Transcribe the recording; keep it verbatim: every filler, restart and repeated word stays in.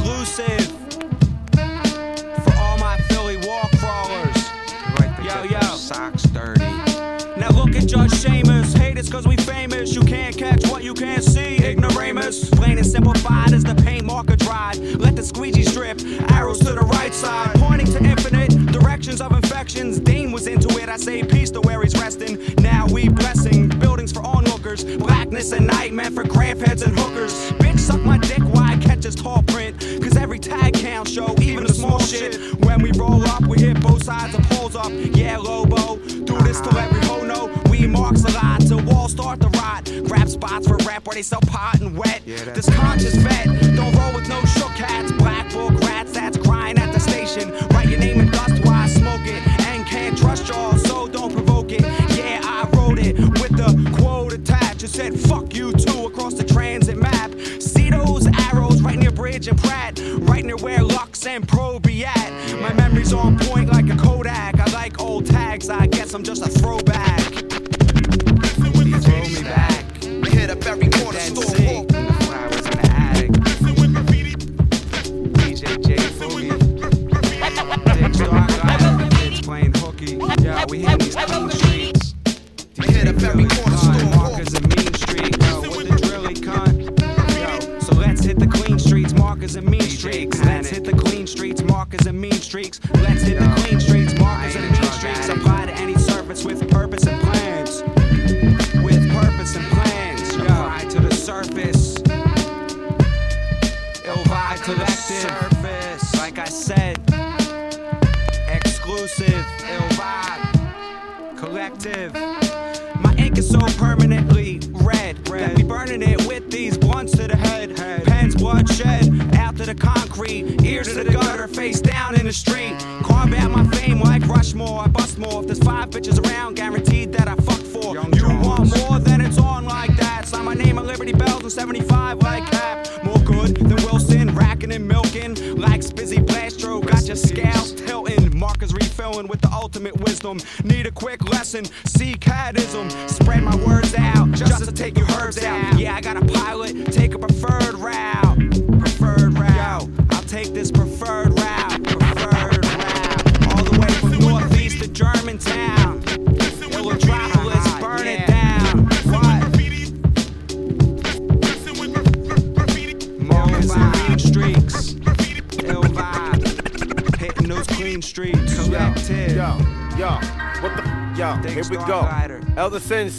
exclusive for all my Philly wall crawlers. Right to Yo, get yo. them socks dirty. Now look at Judge Seamus, haters cause we famous. You can't catch what you can't see, ignoramus. Plain and simplified as the paint marker dried. Let the squeegee strip, arrows to the right side, pointing to infinite directions of infections. Dane was into it, I say peace to where he's resting. Now we blessing, buildings for onlookers. Blackness and night meant for crampheads and hookers. Bitch, suck my dick while I catch his tall print. Cause every tag counts, show, even the small shit. When we roll up, we hit both sides of poles up. Yeah, Lobo, do this till every hoe know. We marks a lot till walls start to rot. Grab spots for rap where they sell pot and wet. Yeah, this conscious vet, don't roll with no shook hats. Black book rats that's crying at the station. Write your name in dust while I smoke it. And can't trust y'all, so don't provoke it. Yeah, I wrote it with the quote attached. It said, fuck you too across the transit map. See those arrows right near Bridge and Pratt. Right near where Lux and Pro be at. My memory's on point like a Kodak. I like old tags, I guess I'm just a throwback. Throw me back. We hit up every corner Then store. see, and the flowers in the attic. D J J Boogie. Dick Stark Island, kids playing hooky. Yeah, we hit these clean streets. We hit up every corner store. Markers and Mean Street. Yo, with the drilly cunt. Yo, so let's hit the clean streets, markers and mean streaks. Let's hit the clean streets, markers and mean streaks. Let's hit the clean streets, markers and mean streaks. Apply to any surface with purpose and plans. With purpose and plans. Yo, apply to the surface. Ill Vibe Collective. Surface. Like I said, exclusive. Ill Vibe Collective. My ink is so permanently red, red that we burning it with these blunts to the head. head. Pens bloodshed out to the concrete, ears to the gutter, face down in the street. Carve out my fame like Rushmore. I bust more if there's five bitches around, guaranteed that I fuck for. Young You Jones. want more, then it's on like that. Sign my name on Liberty Bells in seventy-five like Cap. More good than Wilson, racking and milking like Spizzy Blastro. Got your scales tilting, markers refilling with the ultimate wisdom. Need a quick lesson, see cadism. Spread my words out, just to take your herbs out. Yeah, I got a pilot, take a preferred route. Preferred route, I'll take this preferred route. Preferred route, all the way from northeast to Germantown. Illotropolis, burn it down. What? Markers and mean streaks. Ill Vibe, hitting those clean streets. Collective. Yo, yo, what the, yo, Dick here we Star go. Glider. Elder Sin